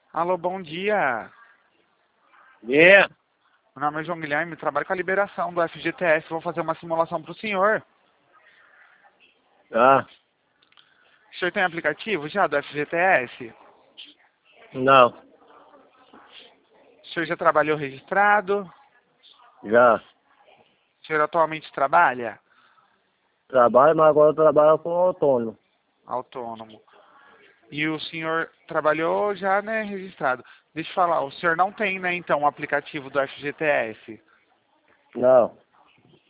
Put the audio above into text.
Alô, bom dia. Yeah. Meu nome é João Guilherme, trabalho com a liberação do FGTS. Vou fazer uma simulação para o senhor. Ah, O senhor tem aplicativo já do FGTS? não. O senhor já trabalhou registrado? Já. O senhor atualmente trabalha? Trabalho, mas agora eu trabalho com autônomo. Autônomo. E o senhor trabalhou já, né, registrado. Deixa eu falar, o senhor não tem, né, então, o aplicativo do FGTS? Não.